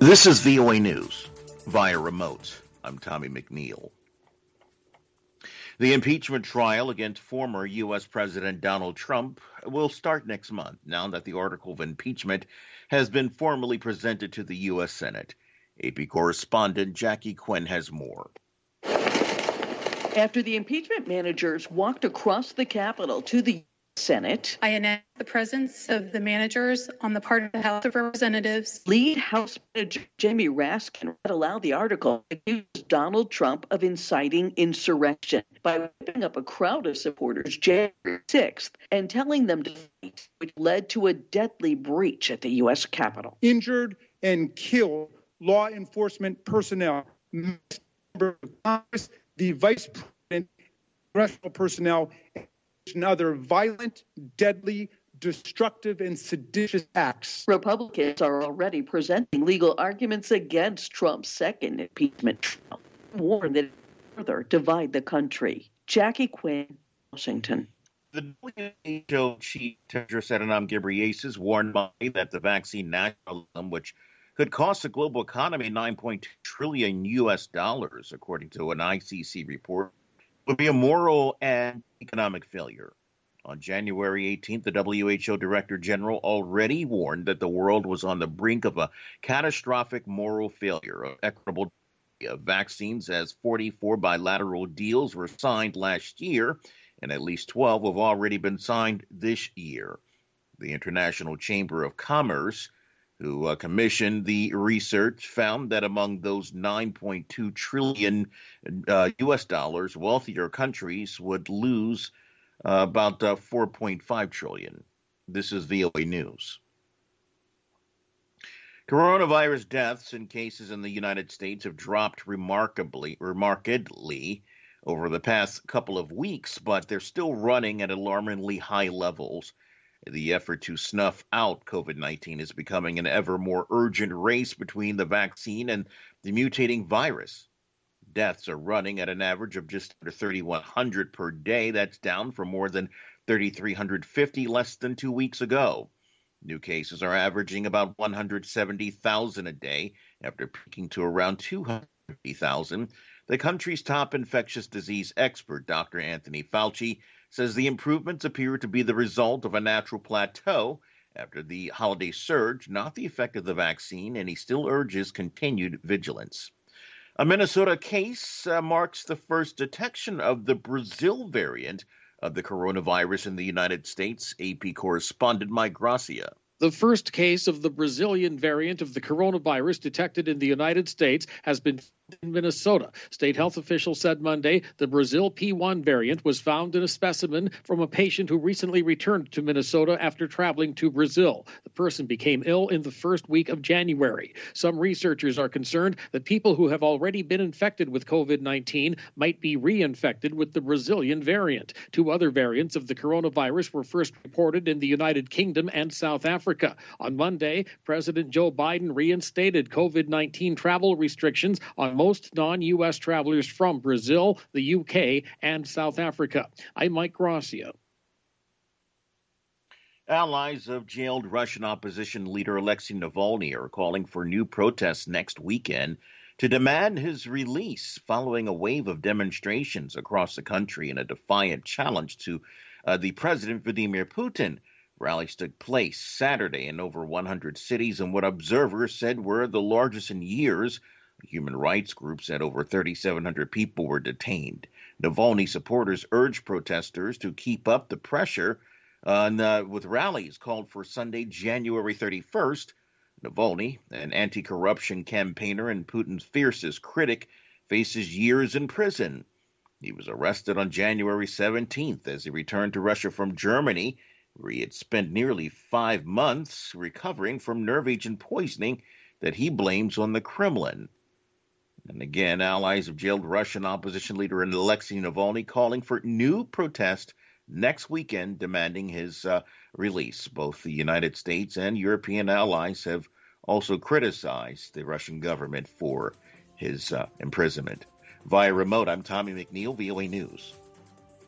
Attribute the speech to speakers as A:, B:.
A: This is VOA News via remote. I'm Tommy McNeil. The impeachment trial against former U.S. President Donald Trump will start next month now that the article of impeachment has been formally presented to the U.S. Senate. AP correspondent Jackie Quinn has more.
B: After the impeachment managers walked across the Capitol to the Senate,
C: I announced the presence of the managers on the part of the House of Representatives.
B: Lead House Manager Jamie Raskin read aloud the article accused Donald Trump of inciting insurrection by whipping up a crowd of supporters January 6th and telling them to fight, which led to a deadly breach at the U.S. Capitol.
D: Injured and killed law enforcement personnel, members of Congress, the Vice President, congressional personnel, and other violent, deadly, destructive, and seditious acts.
B: Republicans are already presenting legal arguments against Trump's second impeachment trial, warn that it will further divide the country. Jackie Quinn, Washington.
A: The WHO chief Tedros Adhanom Ghebreyesus warned Monday that the vaccine nationalism, which could cost the global economy $9.2 trillion U.S. dollars, according to an ICC report, would be a moral and economic failure. On January 18th, the WHO Director General already warned that the world was on the brink of a catastrophic moral failure of equitable vaccines, as 44 bilateral deals were signed last year, and at least 12 have already been signed this year. The International Chamber of Commerce, who commissioned the research, found that among those $9.2 trillion U.S. dollars, wealthier countries would lose about $4.5 trillion. This is VOA News. Coronavirus deaths and cases in the United States have dropped remarkably over the past couple of weeks, but they're still running at alarmingly high levels. The effort to snuff out COVID-19 is becoming an ever more urgent race between the vaccine and the mutating virus. Deaths are running at an average of just under 3,100 per day. That's down from more than 3,350 less than 2 weeks ago. New cases are averaging about 170,000 a day after peaking to around 250,000. The country's top infectious disease expert, Dr. Anthony Fauci, says the improvements appear to be the result of a natural plateau after the holiday surge, not the effect of the vaccine, and he still urges continued vigilance. A Minnesota case marks the first detection of the Brazil variant of the coronavirus in the United States. AP correspondent Mike Gracia.
E: The first case of the Brazilian variant of the coronavirus detected in the United States has been in Minnesota. State health officials said Monday the Brazil P1 variant was found in a specimen from a patient who recently returned to Minnesota after traveling to Brazil. The person became ill in the first week of January. Some researchers are concerned that people who have already been infected with COVID-19 might be reinfected with the Brazilian variant. Two other variants of the coronavirus were first reported in the United Kingdom and South Africa. On Monday, President Joe Biden reinstated COVID-19 travel restrictions on most non-U.S. travelers from Brazil, the U.K., and South Africa. I'm Mike Gracia.
A: Allies of jailed Russian opposition leader Alexei Navalny are calling for new protests next weekend to demand his release following a wave of demonstrations across the country in a defiant challenge to the president, Vladimir Putin. Rallies took place Saturday in over 100 cities in what observers said were the largest in years. Human rights groups said over 3,700 people were detained. Navalny supporters urged protesters to keep up the pressure with rallies called for Sunday, January 31st. Navalny, an anti-corruption campaigner and Putin's fiercest critic, faces years in prison. He was arrested on January 17th as he returned to Russia from Germany, where he had spent nearly 5 months recovering from nerve agent poisoning that he blames on the Kremlin. And again, allies of jailed Russian opposition leader Alexei Navalny calling for new protest next weekend demanding his release. Both the United States and European allies have also criticized the Russian government for his imprisonment. Via remote, I'm Tommy McNeil, VOA News.